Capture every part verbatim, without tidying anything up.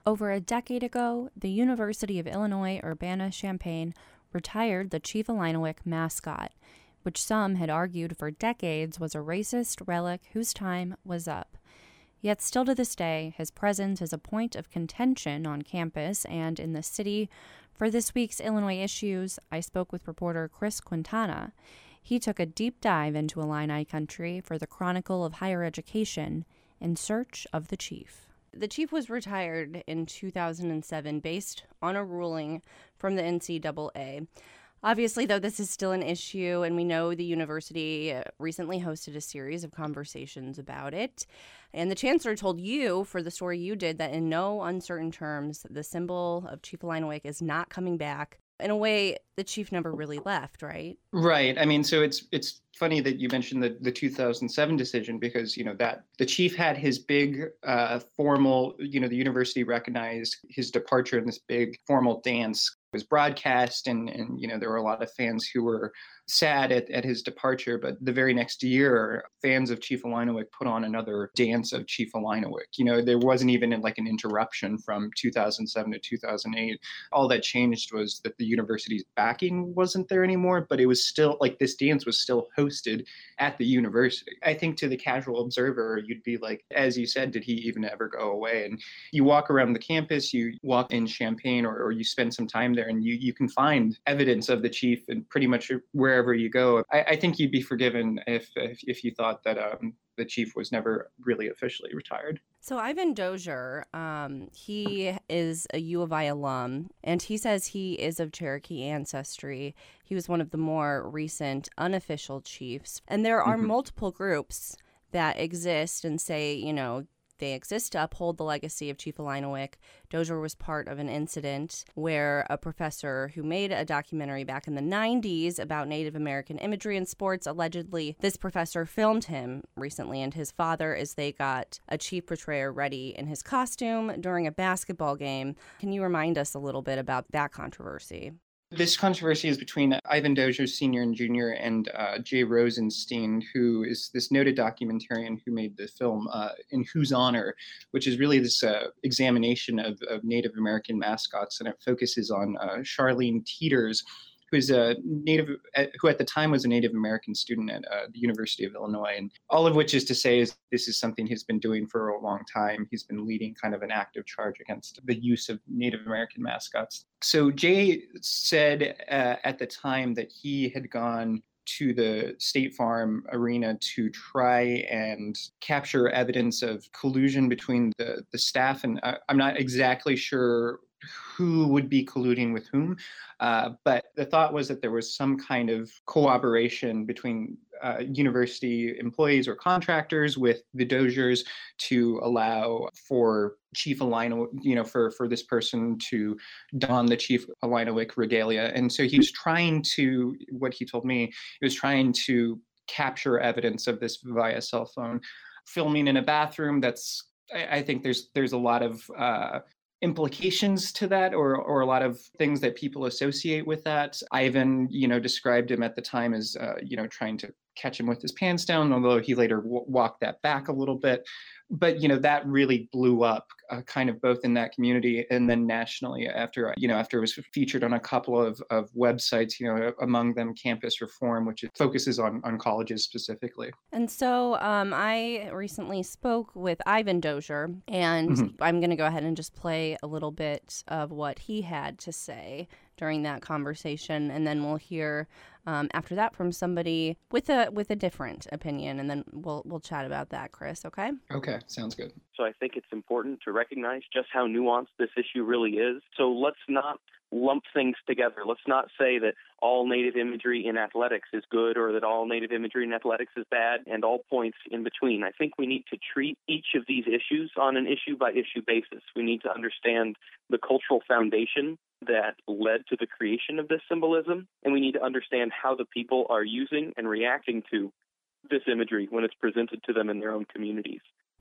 Over a decade ago, the University of Illinois Urbana-Champaign retired the Chief Illiniwek mascot, which some had argued for decades was a racist relic whose time was up. Yet still to this day, his presence is a point of contention on campus and in the city. For this week's Illinois Issues, I spoke with reporter Chris Quintana. He took a deep dive into Illini country for the Chronicle of Higher Education in search of the chief. The chief was retired in two thousand seven based on a ruling from the N C double A. Obviously, though, this is still an issue, and we know the university recently hosted a series of conversations about it. And the chancellor told you, for the story you did, that in no uncertain terms, the symbol of Chief Illiniwek is not coming back. In a way, the chief never really left, right? Right. I mean, so it's it's funny that you mentioned the, the two thousand seven decision because, you know, that the chief had his big uh, formal, you know, the university recognized his departure in this big formal dance. It was broadcast and, and, you know, there were a lot of fans who were sad at, at his departure. But the very next year, fans of Chief Illiniwek put on another dance of Chief Illiniwek. You know, there wasn't even like an interruption from two thousand seven to two thousand eight. All that changed was that the university's backing wasn't there anymore, but it was still like this dance was still hosted at the university. I think to the casual observer, you'd be like, as you said, did he even ever go away? And you walk around the campus, you walk in Champaign or, or you spend some time there and you, you can find evidence of the chief and pretty much wherever you go. I, I think you'd be forgiven if, if, if you thought that um, the chief was never really officially retired. So Ivan Dozier, um, he is a U of I alum, and he says he is of Cherokee ancestry. He was one of the more recent unofficial chiefs. And there are mm-hmm. multiple groups that exist and say, you know, they exist to uphold the legacy of Chief Illiniwek. Dozier was part of an incident where a professor who made a documentary back in the nineties about Native American imagery in sports, allegedly this professor filmed him recently and his father as they got a chief portrayer ready in his costume during a basketball game. Can you remind us a little bit about that controversy? This controversy is between Ivan Dozier, senior and junior, and uh, Jay Rosenstein, who is this noted documentarian who made the film uh, In Whose Honor, which is really this uh, examination of, of Native American mascots, and it focuses on uh, Charlene Teeters, who is a native, who at the time was a Native American student at uh, the University of Illinois. And all of which is to say is this is something he's been doing for a long time. He's been leading kind of an active charge against the use of Native American mascots. So Jay said uh, at the time that he had gone to the State Farm arena to try and capture evidence of collusion between the, the staff. And uh, I'm not exactly sure who would be colluding with whom. Uh, but the thought was that there was some kind of cooperation between uh, university employees or contractors with the Doziers to allow for Chief Illiniwek, you know, for, for this person to don the Chief Illiniwek regalia. And so he was trying to, what he told me, he was trying to capture evidence of this via cell phone, filming in a bathroom. That's, I, I think there's there's a lot of uh, implications to that, or or a lot of things that people associate with that. Ivan, you know, described him at the time as, uh, you know, trying to catch him with his pants down, although he later w- walked that back a little bit. But, you know, that really blew up uh, kind of both in that community and then nationally after, you know, after it was featured on a couple of, of websites, you know, among them Campus Reform, which focuses on, on colleges specifically. And so um, I recently spoke with Ivan Dozier, and mm-hmm. I'm going to go ahead and just play a little bit of what he had to say during that conversation, and then we'll hear Um, after that from somebody with a with a different opinion, and then we'll we'll chat about that, Chris, okay? Okay, sounds good. So I think it's important to recognize just how nuanced this issue really is. So let's not lump things together. Let's not say that all Native imagery in athletics is good or that all Native imagery in athletics is bad and all points in between. I think we need to treat each of these issues on an issue-by-issue basis. We need to understand the cultural foundation that led to the creation of this symbolism, and we need to understand how the people are using and reacting to this imagery when it's presented to them in their own communities.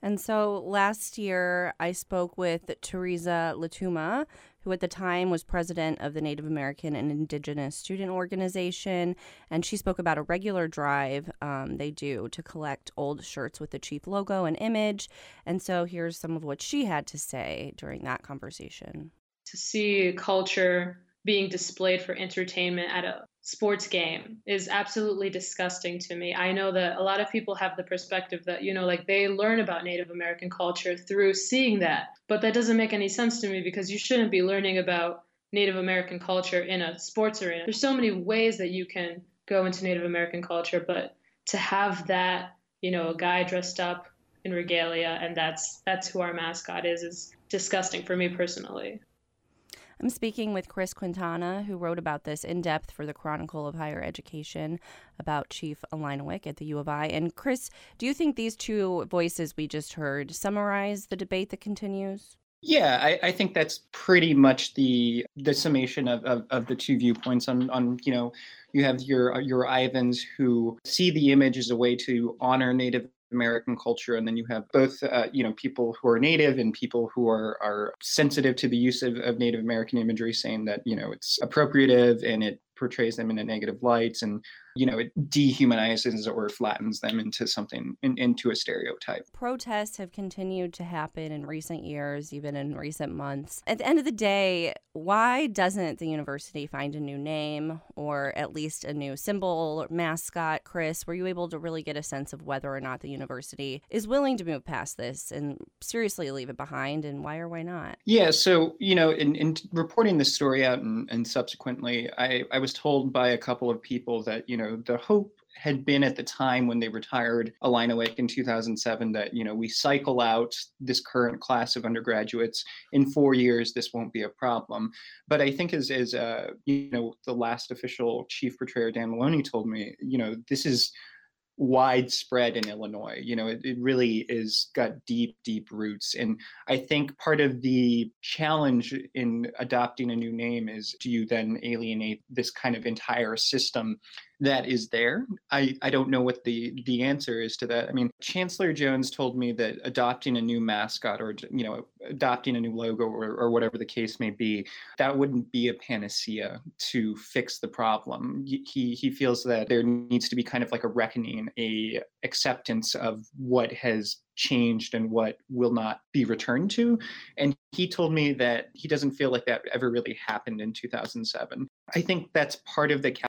And so last year, I spoke with Teresa Latuma, who at the time was president of the Native American and Indigenous Student Organization. And she spoke about a regular drive um, they do to collect old shirts with the Chief logo and image. And so here's some of what she had to say during that conversation. To see culture being displayed for entertainment at a sports game is absolutely disgusting to me. I know that a lot of people have the perspective that, you know, like they learn about Native American culture through seeing that, but that doesn't make any sense to me because you shouldn't be learning about Native American culture in a sports arena. There's so many ways that you can go into Native American culture, but to have that, you know, a guy dressed up in regalia and that's that's who our mascot is, is disgusting for me personally. I'm speaking with Chris Quintana, who wrote about this in depth for the Chronicle of Higher Education about Chief Illiniwek at the U of I. And Chris, do you think these two voices we just heard summarize the debate that continues? Yeah, I, I think that's pretty much the the summation of, of, of the two viewpoints. On, on you know, you have your your Ivans who see the image as a way to honor Native American culture, and then you have both, uh, you know, people who are Native and people who are are sensitive to the use of, of Native American imagery, saying that, you know, it's appropriative and it portrays them in a negative light, and, you know, it dehumanizes or flattens them into something, in, into a stereotype. Protests have continued to happen in recent years, even in recent months. At the end of the day, why doesn't the university find a new name or at least a new symbol or mascot? Chris, were you able to really get a sense of whether or not the university is willing to move past this and seriously leave it behind, and why or why not? Yeah, so, you know, in, in reporting this story out and, and subsequently, I, I was told by a couple of people that, you know, the hope had been at the time when they retired Illiniwek in two thousand seven that, you know, we cycle out this current class of undergraduates in four years, this won't be a problem. But I think as, as uh, you know, the last official chief portrayer, Dan Maloney, told me, you know, this is widespread in Illinois. You know, it, it really is got deep, deep roots. And I think part of the challenge in adopting a new name is, do you then alienate this kind of entire system that is there? I, I don't know what the, the answer is to that. I mean, Chancellor Jones told me that adopting a new mascot or, you know, adopting a new logo or, or whatever the case may be, that wouldn't be a panacea to fix the problem. He, he feels that there needs to be kind of like a reckoning, a acceptance of what has changed and what will not be returned to. And he told me that he doesn't feel like that ever really happened in two thousand seven. I think that's part of the